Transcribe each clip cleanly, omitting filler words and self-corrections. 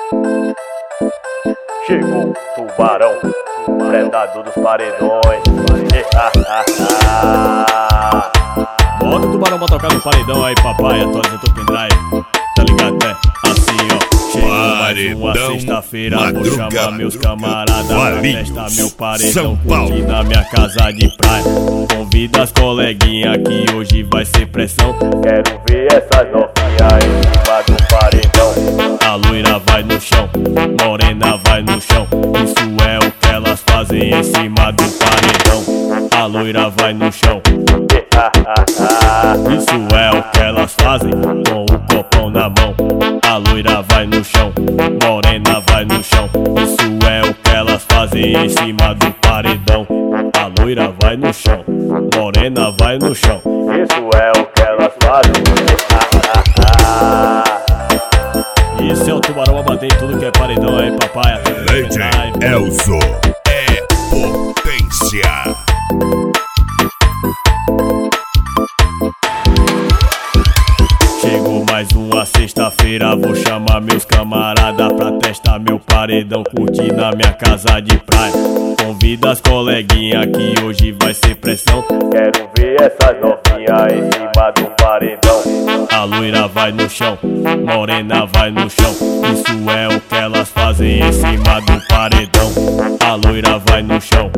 Chegou tubarão, predador dos paredões. Bota o tubarão pra tocar no paredão aí, papai. Atualiza teu pendrive. Tá ligado, né? Assim, ó. Chegou mais uma sexta-feira. Vou chamar meus camaradas pra testar meu paredão. Curtir na minha casa de praia. Convida as coleguinhas que hoje vai ser pressão. Quero ver essas novinhas em cima do paredão. A loira vai no chão, morena vai no chão. Isso é o que elas fazem em cima do paredão. A loira vai no chão. Isso é o que elas fazem com o copão na mão. A loira vai no chão, morena vai no chão. Isso é o que elas fazem em cima do paredão. A loira vai no chão, morena vai no chão. Isso é o que elas fazem. Isso é o tubarão a bater em tudo que é paredão aí, papai. DJ Elzo é potência. Chegou mais uma sexta-feira, vou chamar meus camaradas pra testar meu paredão, curtir na minha casa de praia. Convida as coleguinhas que hoje vai ser pressão. Quero ver essas novinhas em cima do paredão. A loira vai no chão, morena vai no chão. Isso é o que elas fazem em cima do paredão. A loira vai no chão.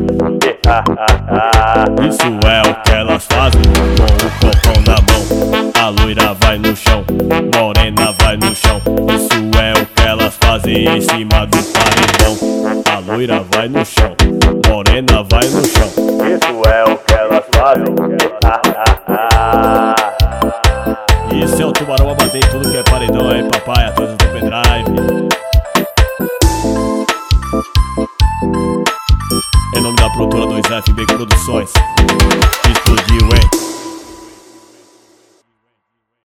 Isso é o que elas fazem com o copão na mão. A loira vai no chão, morena vai no chão. Isso é o que elas fazem em cima do paredão. A loira vai no chão, morena vai no chão. Isso é o que elas fazem. Isso é o tubarão a bater em tudo que é paredão aí, papai. Atualiza teu pendrive. Em nome da produtora 2FB Produções. Explodiu.